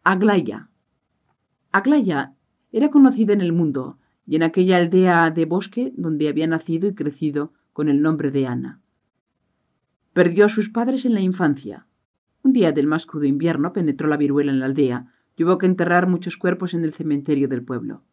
Aglaya. Aglaya era conocida en el mundo y en aquella aldea de bosque donde había nacido y crecido con el nombre de Ana. Perdió a sus padres en la infancia. Un día del más crudo invierno penetró la viruela en la aldea y hubo que enterrar muchos cuerpos en el cementerio del pueblo.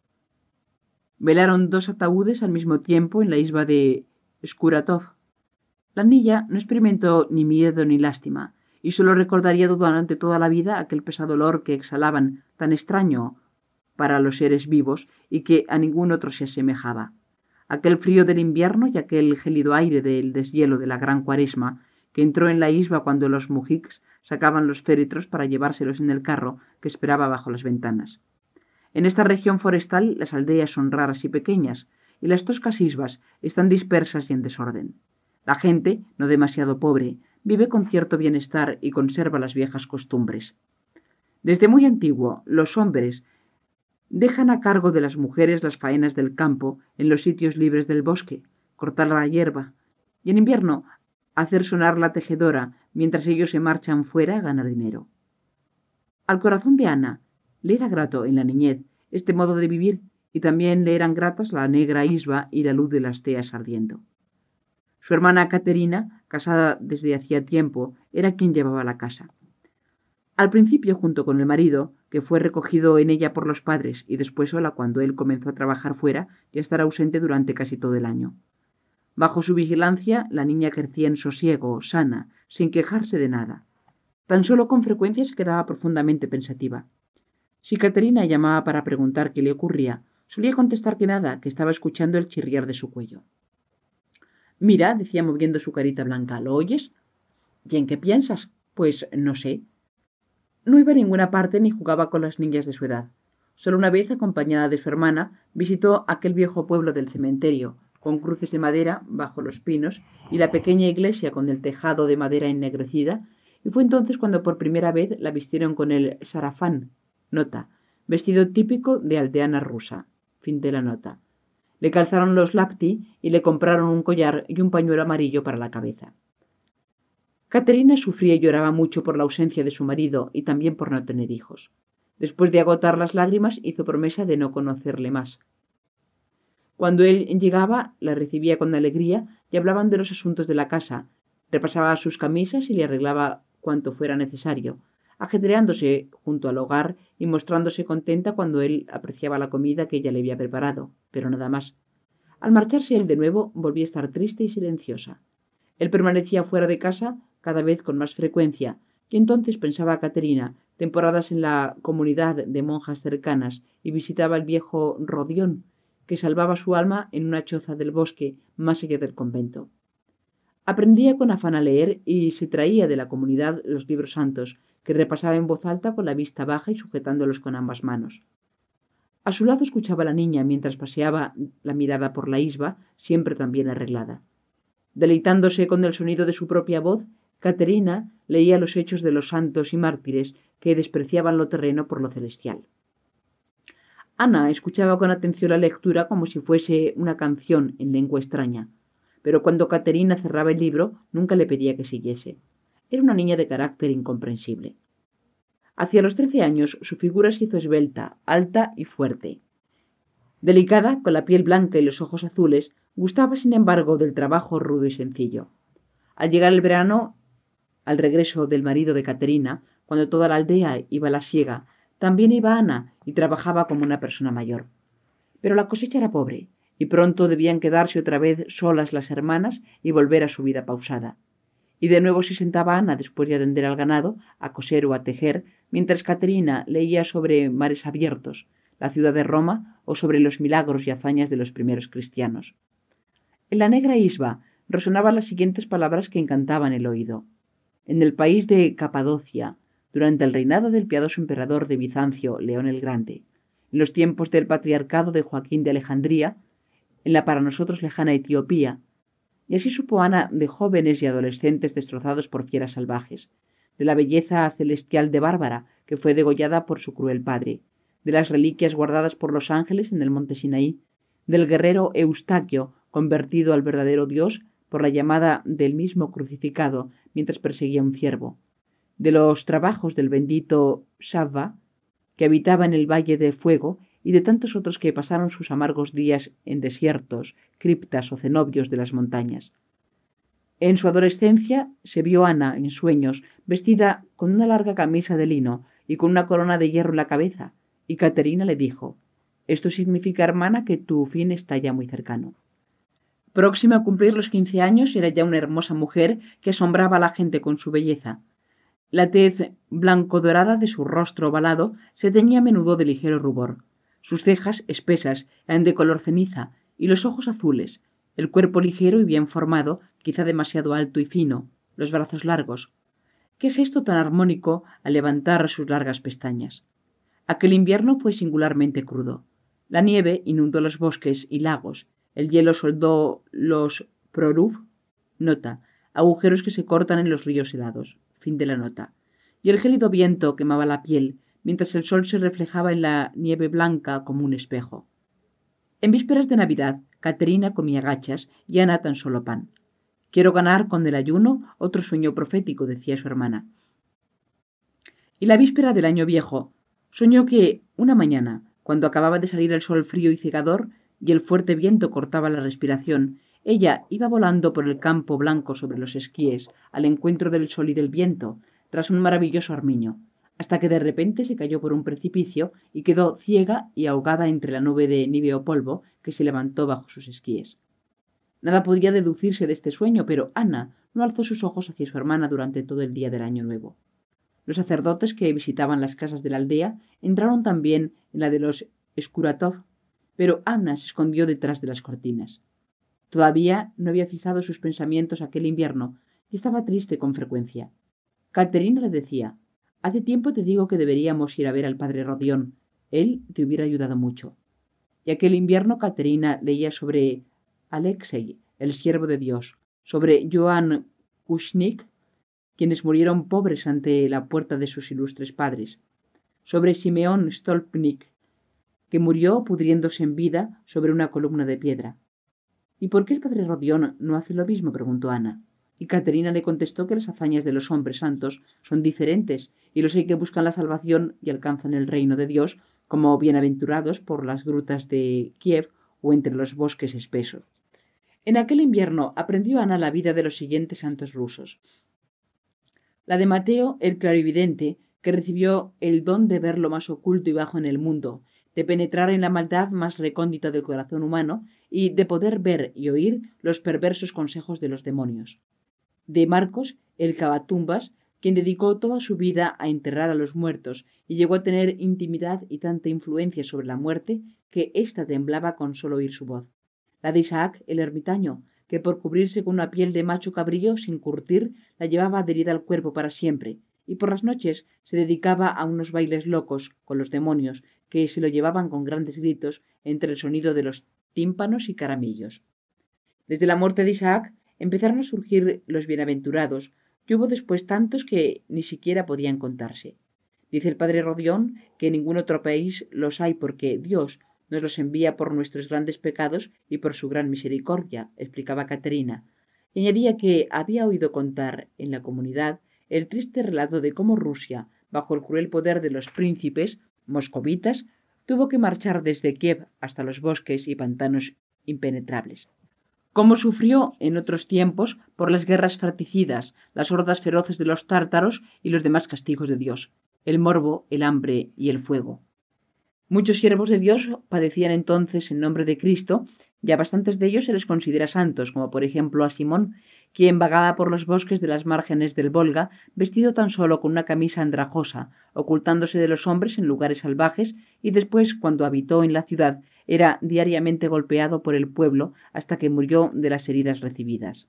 Velaron dos ataúdes al mismo tiempo en la isba de Skuratov. La niña no experimentó ni miedo ni lástima, y sólo recordaría durante toda la vida aquel pesado olor que exhalaban, tan extraño para los seres vivos y que a ningún otro se asemejaba. Aquel frío del invierno y aquel gélido aire del deshielo de la gran cuaresma que entró en la isba cuando los mujiks sacaban los féretros para llevárselos en el carro que esperaba bajo las ventanas. En esta región forestal las aldeas son raras y pequeñas, y las toscas isbas están dispersas y en desorden. La gente, no demasiado pobre, vive con cierto bienestar y conserva las viejas costumbres. Desde muy antiguo, los hombres dejan a cargo de las mujeres las faenas del campo en los sitios libres del bosque, cortar la hierba, y en invierno hacer sonar la tejedora mientras ellos se marchan fuera a ganar dinero. Al corazón de Ana le era grato en la niñez este modo de vivir y también le eran gratas la negra isba y la luz de las teas ardiendo. Su hermana Caterina, casada desde hacía tiempo, era quien llevaba la casa. Al principio, junto con el marido, que fue recogido en ella por los padres, y después sola cuando él comenzó a trabajar fuera y a estar ausente durante casi todo el año. Bajo su vigilancia, la niña crecía en sosiego, sana, sin quejarse de nada. Tan solo con frecuencia se quedaba profundamente pensativa. Si Caterina llamaba para preguntar qué le ocurría, solía contestar que nada, que estaba escuchando el chirriar de su cuello. Mira, decía moviendo su carita blanca, ¿lo oyes? ¿Y en qué piensas? Pues no sé. No iba a ninguna parte ni jugaba con las niñas de su edad. Solo una vez, acompañada de su hermana, visitó aquel viejo pueblo del cementerio, con cruces de madera bajo los pinos y la pequeña iglesia con el tejado de madera ennegrecida, y fue entonces cuando por primera vez la vistieron con el sarafán, nota, vestido típico de aldeana rusa, fin de la nota. Le calzaron los lapti y le compraron un collar y un pañuelo amarillo para la cabeza. Caterina sufría y lloraba mucho por la ausencia de su marido y también por no tener hijos. Después de agotar las lágrimas, hizo promesa de no conocerle más. Cuando él llegaba, la recibía con alegría y hablaban de los asuntos de la casa, repasaba sus camisas y le arreglaba cuanto fuera necesario, ajetreándose junto al hogar y mostrándose contenta cuando él apreciaba la comida que ella le había preparado, pero nada más. Al marcharse él de nuevo, volvía a estar triste y silenciosa. Él permanecía fuera de casa cada vez con más frecuencia, y entonces pensaba a Caterina temporadas en la comunidad de monjas cercanas y visitaba el viejo Rodión, que salvaba su alma en una choza del bosque más allá del convento. Aprendía con afán a leer y se traía de la comunidad los libros santos, que repasaba en voz alta con la vista baja y sujetándolos con ambas manos. A su lado escuchaba a la niña mientras paseaba la mirada por la isba, siempre tan bien arreglada. Deleitándose con el sonido de su propia voz, Caterina leía los hechos de los santos y mártires que despreciaban lo terreno por lo celestial. Ana escuchaba con atención la lectura como si fuese una canción en lengua extraña, pero cuando Caterina cerraba el libro nunca le pedía que siguiese. Era una niña de carácter incomprensible. Hacia los 13 años su figura se hizo esbelta, alta y fuerte. Delicada, con la piel blanca y los ojos azules, gustaba sin embargo del trabajo rudo y sencillo. Al llegar el verano, al regreso del marido de Caterina, cuando toda la aldea iba a la siega, también iba Ana y trabajaba como una persona mayor. Pero la cosecha era pobre, y pronto debían quedarse otra vez solas las hermanas y volver a su vida pausada. Y de nuevo se sentaba Ana, después de atender al ganado, a coser o a tejer, mientras Caterina leía sobre mares abiertos, la ciudad de Roma o sobre los milagros y hazañas de los primeros cristianos. En la negra isba resonaban las siguientes palabras que encantaban el oído. En el país de Capadocia, durante el reinado del piadoso emperador de Bizancio, León el Grande, en los tiempos del patriarcado de Joaquín de Alejandría, en la para nosotros lejana Etiopía, y así supo Ana de jóvenes y adolescentes destrozados por fieras salvajes, de la belleza celestial de Bárbara, que fue degollada por su cruel padre, de las reliquias guardadas por los ángeles en el monte Sinaí, del guerrero Eustaquio, convertido al verdadero Dios por la llamada del mismo crucificado mientras perseguía un ciervo, de los trabajos del bendito Shavva, que habitaba en el Valle del Fuego, y de tantos otros que pasaron sus amargos días en desiertos, criptas o cenobios de las montañas. En su adolescencia se vio Ana en sueños, vestida con una larga camisa de lino y con una corona de hierro en la cabeza, y Caterina le dijo: «Esto significa, hermana, que tu fin está ya muy cercano». Próxima a cumplir los 15 años, era ya una hermosa mujer que asombraba a la gente con su belleza. La tez blanco-dorada de su rostro ovalado se teñía a menudo de ligero rubor. Sus cejas, espesas, eran de color ceniza, y los ojos azules, el cuerpo ligero y bien formado, quizá demasiado alto y fino, los brazos largos. Qué gesto tan armónico al levantar sus largas pestañas. Aquel invierno fue singularmente crudo. La nieve inundó los bosques y lagos, el hielo soldó los proruf, nota, agujeros que se cortan en los ríos helados, fin de la nota, y el gélido viento quemaba la piel, mientras el sol se reflejaba en la nieve blanca como un espejo. En vísperas de Navidad, Caterina comía gachas y Ana tan solo pan. «Quiero ganar con el ayuno otro sueño profético», decía su hermana. Y la víspera del año viejo, soñó que, una mañana, cuando acababa de salir el sol frío y cegador y el fuerte viento cortaba la respiración, ella iba volando por el campo blanco sobre los esquíes, al encuentro del sol y del viento, tras un maravilloso armiño, hasta que de repente se cayó por un precipicio y quedó ciega y ahogada entre la nube de nieve o polvo que se levantó bajo sus esquíes. Nada podía deducirse de este sueño, pero Ana no alzó sus ojos hacia su hermana durante todo el día del año nuevo. Los sacerdotes que visitaban las casas de la aldea entraron también en la de los Skuratov, pero Ana se escondió detrás de las cortinas. Todavía no había fijado sus pensamientos aquel invierno y estaba triste con frecuencia. Caterina le decía: «Hace tiempo te digo que deberíamos ir a ver al padre Rodión. Él te hubiera ayudado mucho». Y aquel invierno Caterina leía sobre Alexei, el siervo de Dios, sobre Joan Kushnik, quienes murieron pobres ante la puerta de sus ilustres padres, sobre Simeón Stolpnik, que murió pudriéndose en vida sobre una columna de piedra. «¿Y por qué el padre Rodión no hace lo mismo?», preguntó Ana. Y Caterina le contestó que las hazañas de los hombres santos son diferentes, y los hay que buscan la salvación y alcanzan el reino de Dios, como bienaventurados por las grutas de Kiev o entre los bosques espesos. En aquel invierno aprendió Ana la vida de los siguientes santos rusos. La de Mateo, el clarividente, que recibió el don de ver lo más oculto y bajo en el mundo, de penetrar en la maldad más recóndita del corazón humano y de poder ver y oír los perversos consejos de los demonios. De Marcos, el cavatumbas, quien dedicó toda su vida a enterrar a los muertos y llegó a tener intimidad y tanta influencia sobre la muerte que ésta temblaba con solo oír su voz. La de Isaac, el ermitaño, que por cubrirse con una piel de macho cabrío sin curtir la llevaba adherida al cuerpo para siempre, y por las noches se dedicaba a unos bailes locos con los demonios, que se lo llevaban con grandes gritos entre el sonido de los tímpanos y caramillos. Desde la muerte de Isaac empezaron a surgir los bienaventurados, y hubo después tantos que ni siquiera podían contarse. Dice el padre Rodión que en ningún otro país los hay porque Dios nos los envía por nuestros grandes pecados y por su gran misericordia, explicaba Caterina, y añadía que había oído contar en la comunidad el triste relato de cómo Rusia, bajo el cruel poder de los príncipes moscovitas, tuvo que marchar desde Kiev hasta los bosques y pantanos impenetrables. Cómo sufrió en otros tiempos por las guerras fratricidas, las hordas feroces de los tártaros y los demás castigos de Dios, el morbo, el hambre y el fuego. Muchos siervos de Dios padecían entonces en nombre de Cristo, y a bastantes de ellos se les considera santos, como por ejemplo a Simón, quien vagaba por los bosques de las márgenes del Volga, vestido tan solo con una camisa andrajosa, ocultándose de los hombres en lugares salvajes, y después, cuando habitó en la ciudad, era diariamente golpeado por el pueblo hasta que murió de las heridas recibidas.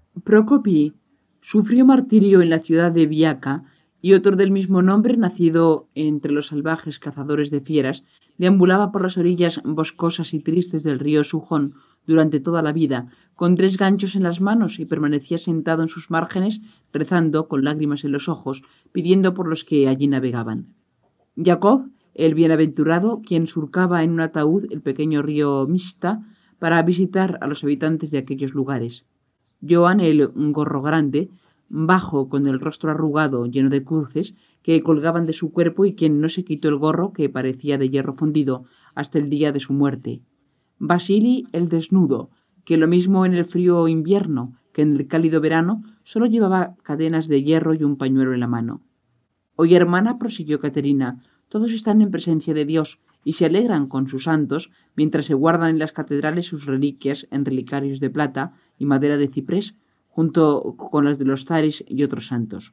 Procopi sufrió martirio en la ciudad de Viaca, y otro del mismo nombre, nacido entre los salvajes cazadores de fieras, deambulaba por las orillas boscosas y tristes del río Sujón durante toda la vida, con 3 ganchos en las manos, y permanecía sentado en sus márgenes, rezando, con lágrimas en los ojos, pidiendo por los que allí navegaban. Jacob, el bienaventurado, quien surcaba en un ataúd el pequeño río Mista para visitar a los habitantes de aquellos lugares. Joan, el gorro grande, bajo, con el rostro arrugado, lleno de cruces, que colgaban de su cuerpo y quien no se quitó el gorro, que parecía de hierro fundido, hasta el día de su muerte. Basili el desnudo, que lo mismo en el frío invierno que en el cálido verano, solo llevaba cadenas de hierro y un pañuelo en la mano. Oye, hermana, prosiguió Caterina, todos están en presencia de Dios y se alegran con sus santos mientras se guardan en las catedrales sus reliquias en relicarios de plata y madera de ciprés, junto con las de los zares y otros santos.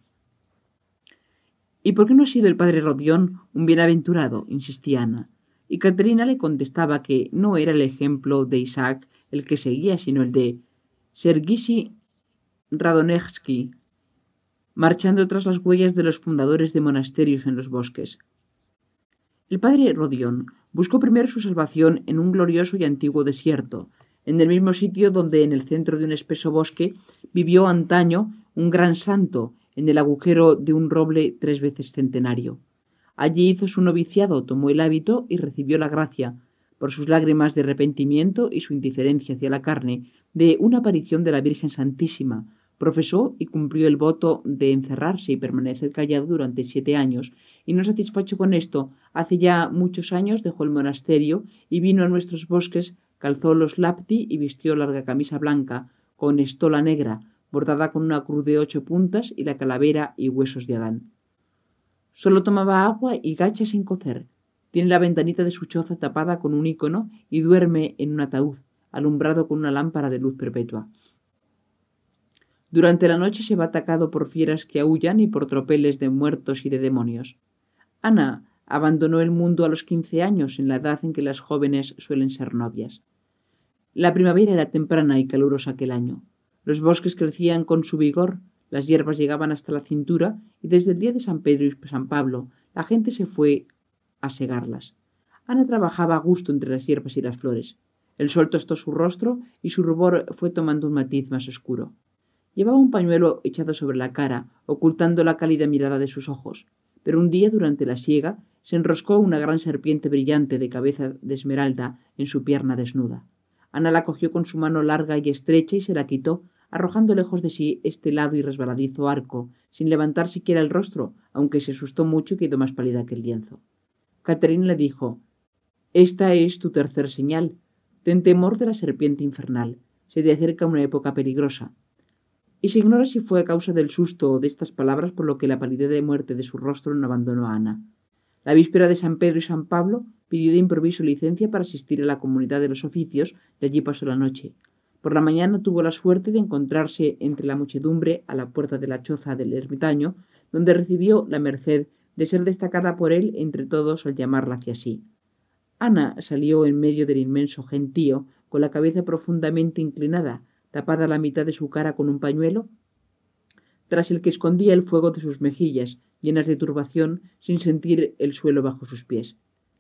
¿Y por qué no ha sido el padre Rodión un bienaventurado? Insistía Ana. Y Caterina le contestaba que no era el ejemplo de Isaac el que seguía, sino el de Sergisi Radonejski, marchando tras las huellas de los fundadores de monasterios en los bosques. El padre Rodión buscó primero su salvación en un glorioso y antiguo desierto, en el mismo sitio donde en el centro de un espeso bosque vivió antaño un gran santo, en el agujero de un roble 3 veces centenario. Allí hizo su noviciado, tomó el hábito y recibió la gracia, por sus lágrimas de arrepentimiento y su indiferencia hacia la carne, de una aparición de la Virgen Santísima. Profesó y cumplió el voto de encerrarse y permanecer callado durante 7 años, y no satisfecho con esto, hace ya muchos años dejó el monasterio y vino a nuestros bosques, calzó los lapti y vistió larga camisa blanca, con estola negra, bordada con una cruz de 8 puntas y la calavera y huesos de Adán. Solo tomaba agua y gacha sin cocer. Tiene la ventanita de su choza tapada con un ícono y duerme en un ataúd, alumbrado con una lámpara de luz perpetua. Durante la noche se va atacado por fieras que aúllan y por tropeles de muertos y de demonios. Ana abandonó el mundo a los 15 años, en la edad en que las jóvenes suelen ser novias. La primavera era temprana y calurosa aquel año. Los bosques crecían con su vigor, las hierbas llegaban hasta la cintura y desde el día de San Pedro y San Pablo la gente se fue a segarlas. Ana trabajaba a gusto entre las hierbas y las flores. El sol tostó su rostro y su rubor fue tomando un matiz más oscuro. Llevaba un pañuelo echado sobre la cara, ocultando la cálida mirada de sus ojos, pero un día durante la siega se enroscó una gran serpiente brillante de cabeza de esmeralda en su pierna desnuda. Ana la cogió con su mano larga y estrecha y se la quitó, arrojando lejos de sí este helado y resbaladizo arco, sin levantar siquiera el rostro, aunque se asustó mucho y quedó más pálida que el lienzo. Caterina le dijo: «Esta es tu tercer señal. Ten temor de la serpiente infernal. Se te acerca una época peligrosa». Y se ignora si fue a causa del susto o de estas palabras por lo que la palidez de muerte de su rostro no abandonó a Ana. La víspera de San Pedro y San Pablo pidió de improviso licencia para asistir a la comunidad de los oficios y allí pasó la noche. Por la mañana tuvo la suerte de encontrarse entre la muchedumbre a la puerta de la choza del ermitaño, donde recibió la merced de ser destacada por él entre todos al llamarla hacia sí. Ana salió en medio del inmenso gentío, con la cabeza profundamente inclinada, tapada la mitad de su cara con un pañuelo, tras el que escondía el fuego de sus mejillas, llenas de turbación, sin sentir el suelo bajo sus pies.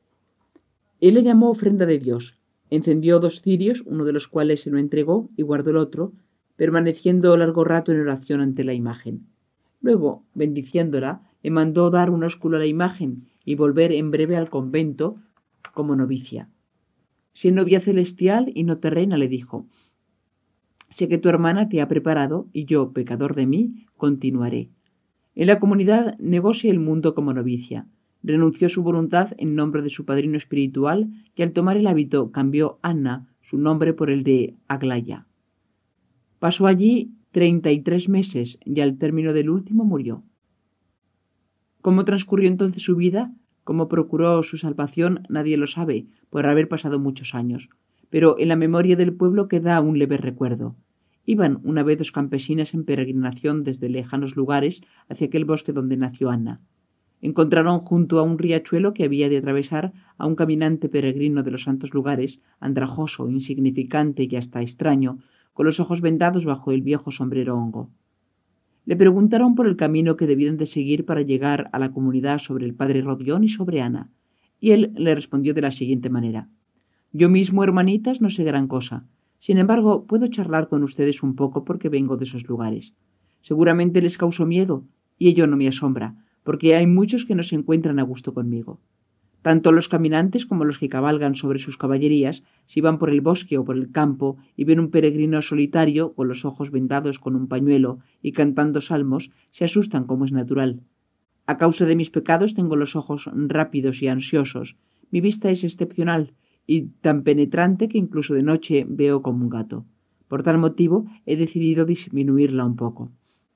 Él le llamó ofrenda de Dios, encendió 2 cirios, uno de los cuales se lo entregó y guardó el otro, permaneciendo largo rato en oración ante la imagen. Luego, bendiciéndola, le mandó dar un ósculo a la imagen y volver en breve al convento como novicia. «Sé novia celestial y no terrena», le dijo. «Sé que tu hermana te ha preparado y yo, pecador de mí, continuaré». En la comunidad negóse el mundo como novicia. Renunció su voluntad en nombre de su padrino espiritual y al tomar el hábito cambió Anna su nombre por el de Aglaya. Pasó allí 33 meses y al término del último murió. ¿Cómo transcurrió entonces su vida? ¿Cómo procuró su salvación? Nadie lo sabe, por haber pasado muchos años. Pero en la memoria del pueblo queda un leve recuerdo. Iban una vez 2 campesinas en peregrinación desde lejanos lugares hacia aquel bosque donde nació Ana. Encontraron junto a un riachuelo que había de atravesar a un caminante peregrino de los santos lugares, andrajoso, insignificante y hasta extraño, con los ojos vendados bajo el viejo sombrero hongo. Le preguntaron por el camino que debían de seguir para llegar a la comunidad, sobre el padre Rodión y sobre Ana, y él le respondió de la siguiente manera: «Yo mismo, hermanitas, no sé gran cosa. Sin embargo, puedo charlar con ustedes un poco porque vengo de esos lugares. Seguramente les causo miedo, y ello no me asombra, porque hay muchos que no se encuentran a gusto conmigo. Tanto los caminantes como los que cabalgan sobre sus caballerías, si van por el bosque o por el campo y ven un peregrino solitario con los ojos vendados con un pañuelo y cantando salmos, se asustan como es natural. A causa de mis pecados tengo los ojos rápidos y ansiosos. Mi vista es excepcional y tan penetrante que incluso de noche veo como un gato. Por tal motivo he decidido disminuirla un poco.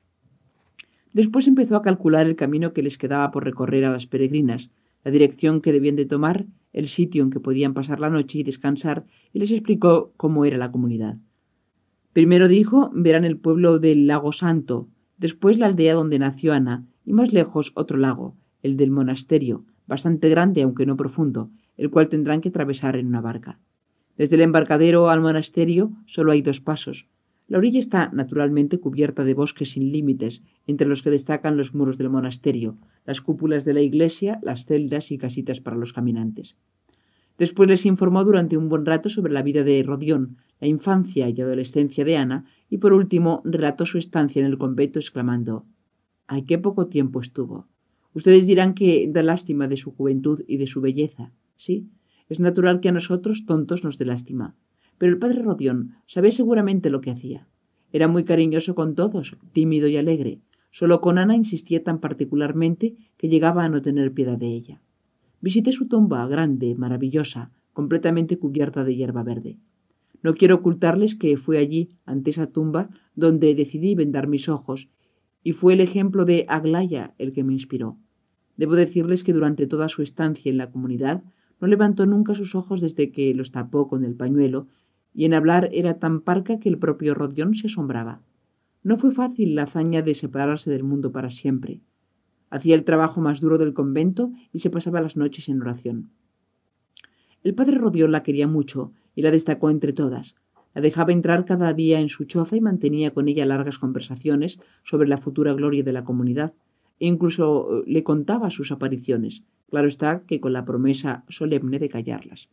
Después empezó a calcular el camino que les quedaba por recorrer a las peregrinas, la dirección que debían de tomar, el sitio en que podían pasar la noche y descansar, y les explicó cómo era la comunidad. Primero dijo, verán el pueblo del Lago Santo, después la aldea donde nació Ana, y más lejos otro lago, el del monasterio, bastante grande aunque no profundo, el cual tendrán que atravesar en una barca. Desde el embarcadero al monasterio solo hay 2 pasos. La orilla está naturalmente cubierta de bosques sin límites, entre los que destacan los muros del monasterio, las cúpulas de la iglesia, las celdas y casitas para los caminantes. Después les informó durante un buen rato sobre la vida de Rodión, la infancia y adolescencia de Ana, y por último relató su estancia en el convento exclamando: «¡Ay, qué poco tiempo estuvo! Ustedes dirán que da lástima de su juventud y de su belleza. Sí, es natural que a nosotros, tontos, nos dé lástima. Pero el padre Rodión sabía seguramente lo que hacía. Era muy cariñoso con todos, tímido y alegre. Solo con Ana insistía tan particularmente que llegaba a no tener piedad de ella. Visité su tumba, grande, maravillosa, completamente cubierta de hierba verde. No quiero ocultarles que fue allí, ante esa tumba, donde decidí vendar mis ojos, y fue el ejemplo de Aglaya el que me inspiró. Debo decirles que durante toda su estancia en la comunidad no levantó nunca sus ojos desde que los tapó con el pañuelo, y en hablar era tan parca que el propio Rodión se asombraba. No fue fácil la hazaña de separarse del mundo para siempre. Hacía el trabajo más duro del convento y se pasaba las noches en oración. El padre Rodión la quería mucho y la destacó entre todas. La dejaba entrar cada día en su choza y mantenía con ella largas conversaciones sobre la futura gloria de la comunidad, e incluso le contaba sus apariciones, claro está que con la promesa solemne de callarlas.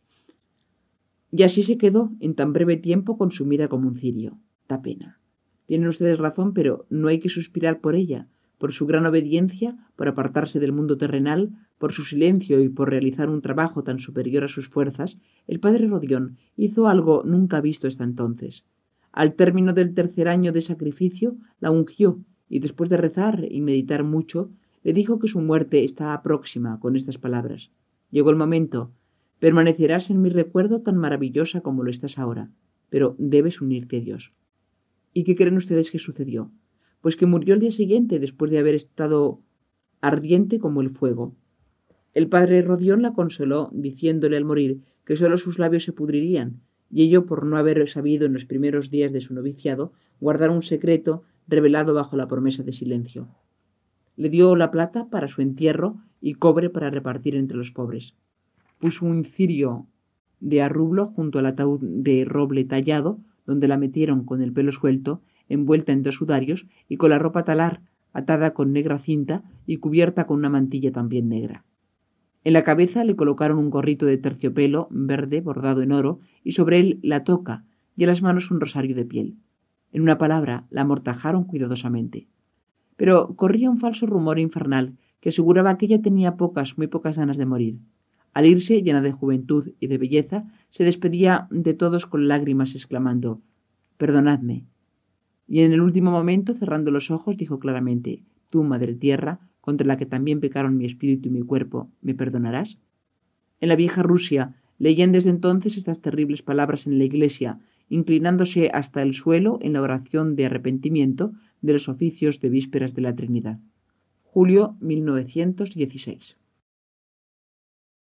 Y así se quedó en tan breve tiempo consumida como un cirio. Da pena. Tienen ustedes razón, pero no hay que suspirar por ella, por su gran obediencia, por apartarse del mundo terrenal, por su silencio y por realizar un trabajo tan superior a sus fuerzas. El padre Rodión hizo algo nunca visto hasta entonces. Al término del 3er año de sacrificio, la ungió, y después de rezar y meditar mucho, le dijo que su muerte estaba próxima con estas palabras: «Llegó el momento. Permanecerás en mi recuerdo tan maravillosa como lo estás ahora, pero debes unirte a Dios». ¿Y qué creen ustedes que sucedió? Pues que murió el día siguiente, después de haber estado ardiente como el fuego. El padre Rodión la consoló, diciéndole al morir que sólo sus labios se pudrirían, y ello por no haber sabido en los primeros días de su noviciado guardar un secreto revelado bajo la promesa de silencio. Le dio la plata para su entierro y cobre para repartir entre los pobres. Puso un cirio de arrublo junto al ataúd de roble tallado, donde la metieron con el pelo suelto, envuelta en 2 sudarios y con la ropa talar, atada con negra cinta y cubierta con una mantilla también negra. En la cabeza le colocaron un gorrito de terciopelo verde bordado en oro y sobre él la toca y en las manos un rosario de piel. En una palabra, la amortajaron cuidadosamente. Pero corría un falso rumor infernal que aseguraba que ella tenía muy pocas ganas de morir. Al irse, llena de juventud y de belleza, se despedía de todos con lágrimas, exclamando: «Perdonadme». Y en el último momento, cerrando los ojos, dijo claramente: «Tú, Madre Tierra, contra la que también pecaron mi espíritu y mi cuerpo, ¿me perdonarás?». En la vieja Rusia leían desde entonces estas terribles palabras en la iglesia, inclinándose hasta el suelo en la oración de arrepentimiento de los oficios de vísperas de la Trinidad. Julio 1916.